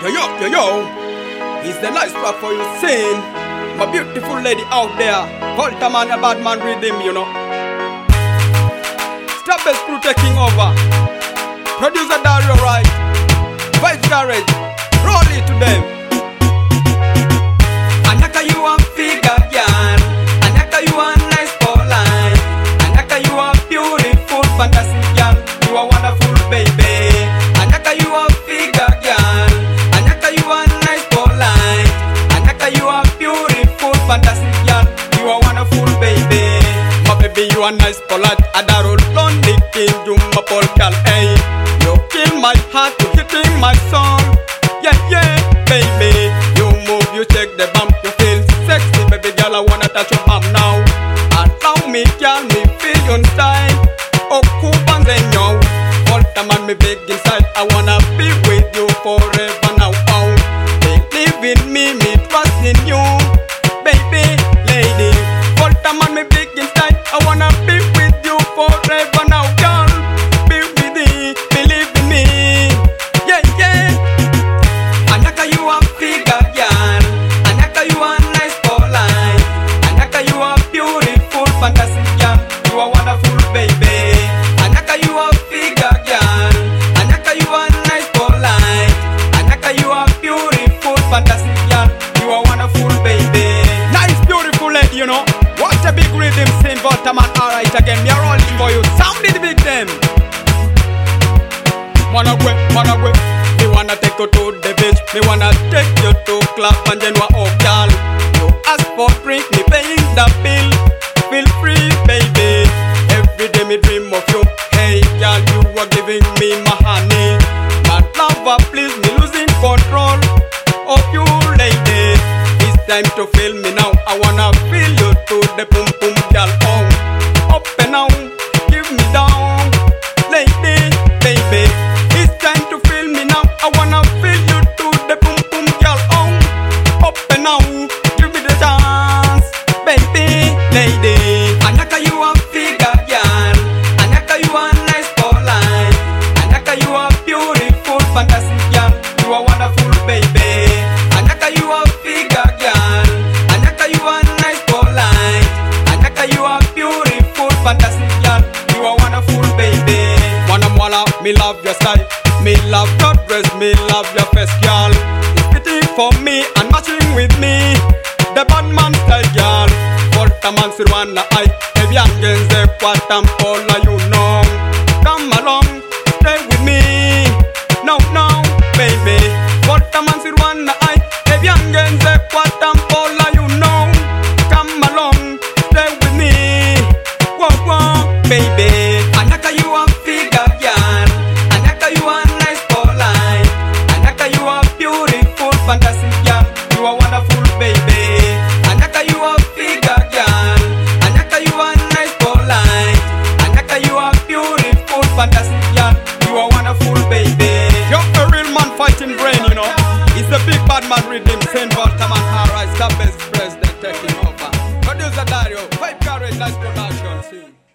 Yo, it's the nice track for you sing. My beautiful lady out there, Volta man, a bad man rhythm, you know. Strawberry crew taking over. Producer Dario Wright, Vice Garage, roll it to them. Anaka you a figure, girl. Anaka you a nice Pauline. Anaka you a beautiful fantasy, girl. You a wonderful baby. Anaka you a figure, girl. Anaka you a nice Pauline. Anaka you a beautiful fantasy, girl. You a wonderful baby. My baby you a nice polite. Adaro lonely king, you my Paul girl, hey. You kill my heart, you hitting my song. Yeah, baby. You move, you shake the bump, you feel sexy, baby girl. I wanna touch your bum now. Allow me, girl, me feel your style. Oh, coupons and yo. All the man me big inside. I wanna be with you forever now. Oh, believe in me, me trust in you, baby, lady. All the man me big inside. I wanna be with you forever now, girl. Be with me, believe in me. Yeah. Anaka you a figure, girl. Anaka you a nice Pauline. Anaka you a beautiful fantasy, girl. You a wonderful baby. Anaka you a figure, girl. Anaka you a nice Pauline. Anaka you a beautiful fantasy, girl. You a wonderful baby. Nice beautiful lady, you know. What a big rhythm saying Voltaman, alright again. Me a rolling for you. Sound it big them. Wanna go. Me wanna take you to the beach. Me wanna take you to club and then what oh girl. You ask for drink, me paying the bill. Feel free, baby. Every day me dream of you. Hey girl, you are giving me my honey. My lover, please me losing control of you, lady. It's time to feel me now. I wanna feel you to the boom boom girl. Oh, up and down, give me down, lady, baby. It's time to feel me now. I wanna feel you to the boom boom girl. Oh, up and down, give me the chance, baby, lady. Anaka you a figure, girl. Anaka you a nice Pauline. Anaka you a beautiful fantasy, girl. You a wonderful baby. Anaka you a figure, girl. Anaka you a nice Pauline. Anaka you a beautiful fantasy, girl. You a wonderful baby. Wanna mwala, me love your style. Me love your dress, me love your face, girl. It's fitting for me and matching with me. The bad man style, girl. Volta man sirwana ay. Evyangenze kwa tampola, you know. Come along, stay with me. No, baby. Volta man sirwana ay. Evyangenze kwa tampola, you know. Come along, stay with me. Whoa, baby. Anaka you a figure, girl. Anaka you a nice Pauline. Anaka you a beautiful fantasy, girl. You a wonderful baby. Anaka you a figure, girl. Anaka you a nice Pauline. Anaka you a beautiful fantasy, girl. You a wonderful baby. You're a real man fighting brain, you know. It's the big bad man rhythm. Saint Voltaman, alright, the best president taking over. Producer Dario, Vice Garage, nice production. See.